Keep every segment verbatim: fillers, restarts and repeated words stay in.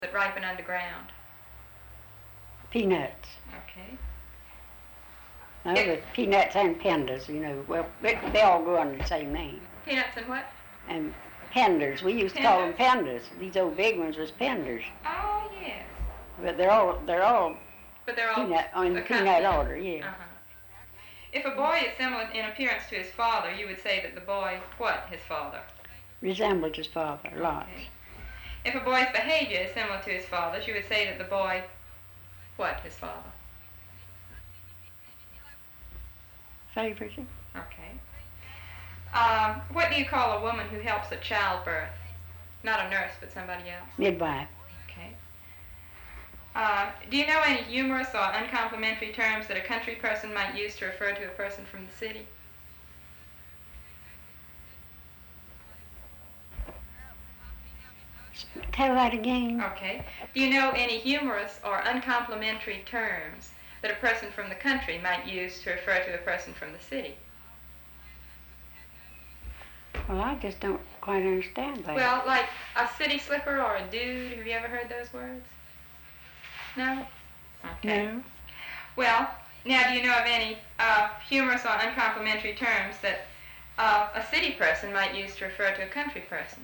that ripen underground? Peanuts. Okay. No, the peanuts and pandas, you know. Well, they, they all go under the same name. Peanuts and what? And pandas. We used to call them pandas. These old big ones was pandas. Oh, yes. But they're all they're all But they're all peanut in the peanut order, yeah. Uh-huh. If a boy is similar in appearance to his father, you would say that the boy, what, his father? Resembled his father, lots. Okay. If a boy's behavior is similar to his father's, you would say that the boy, what, his father? Favors him. Okay. Um, what do you call a woman who helps at childbirth? Not a nurse, but somebody else. Midwife. Okay. Uh, do you know any humorous or uncomplimentary terms that a country person might use to refer to a person from the city? Tell that again. Okay. Do you know any humorous or uncomplimentary terms that a person from the country might use to refer to a person from the city? Well, I just don't quite understand that. Well, like a city slicker or a dude. Have you ever heard those words? No? Okay. No. Well, now do you know of any uh, humorous or uncomplimentary terms that uh, a city person might use to refer to a country person?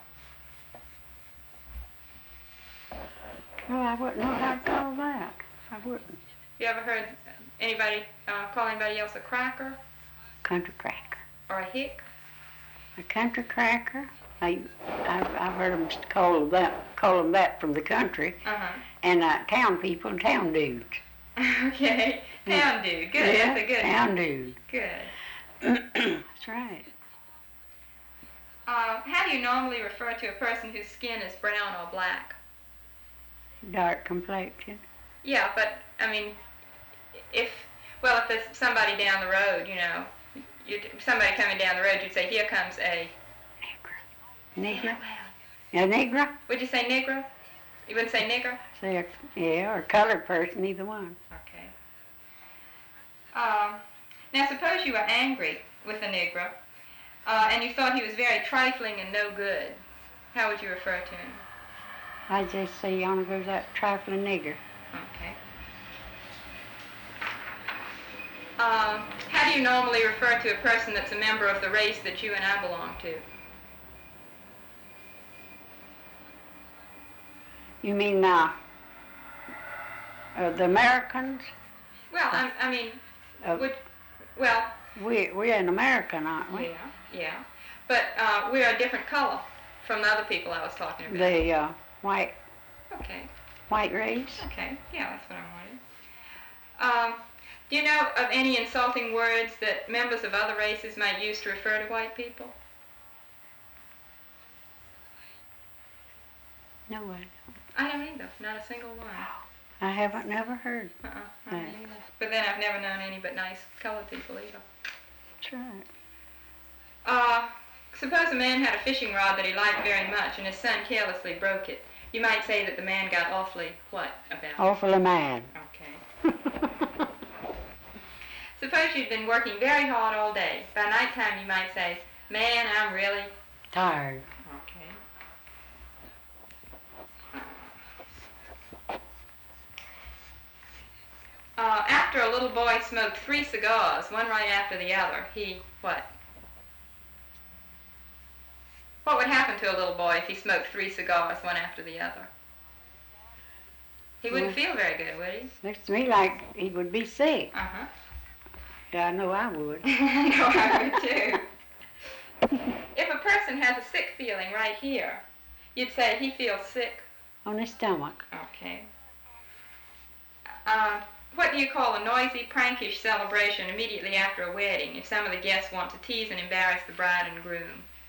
Well, I wouldn't know how to call that. I wouldn't. You ever heard anybody uh, call anybody else a cracker? Country cracker. Or a hick? A country cracker? I, I've, I've heard them call that, call them that from the country. Uh-huh. And uh, town people, town dudes. Okay. Town dude. Good. Yeah, That's a good town one. dude. Good. That's right. Uh, how do you normally refer to a person whose skin is brown or black? Dark complexion. Yeah, but, I mean, if, well, if there's somebody down the road, you know, you'd, somebody coming down the road, you'd say, here comes a... Negro. Negro? A negro? Would you say negro? You wouldn't say nigger? Say a, yeah, or a colored person, either one. Okay. Um, now, suppose you were angry with a negro, uh, and you thought he was very trifling and no good. How would you refer to him? I just say, on goes that trifling nigger. Okay. Um, how do you normally refer to a person that's a member of the race that you and I belong to? You mean uh, uh, the Americans? Well, I, I mean, Uh, would, well, we, we're an American, aren't we? yeah, yeah. But uh, we're a different color from the other people I was talking about. The uh, white Okay, white race? okay. Yeah, that's what I wanted. Um, do you know of any insulting words that members of other races might use to refer to white people? No one. I don't either. Not a single one. I haven't never heard. Uh-uh. I don't Right. either. But then I've never known any but nice colored people either. That's right. Uh, suppose a man had a fishing rod that he liked very much and his son carelessly broke it. You might say that the man got awfully, what, about it? Awfully mad. Okay. Suppose you'd been working very hard all day. By nighttime you might say, man, I'm really... Tired. Okay. Uh, after a little boy smoked three cigars, one right after the other, he, what? What would happen to a little boy if he smoked three cigars, one after the other? He wouldn't Well, feel very good, would he? Looks to me like he would be sick. Uh-huh. Yeah, I know I would. No, I would too. If a person has a sick feeling right here, you'd say he feels sick. On his stomach. Okay. Uh, what do you call a noisy, prankish celebration immediately after a wedding if some of the guests want to tease and embarrass the bride and groom?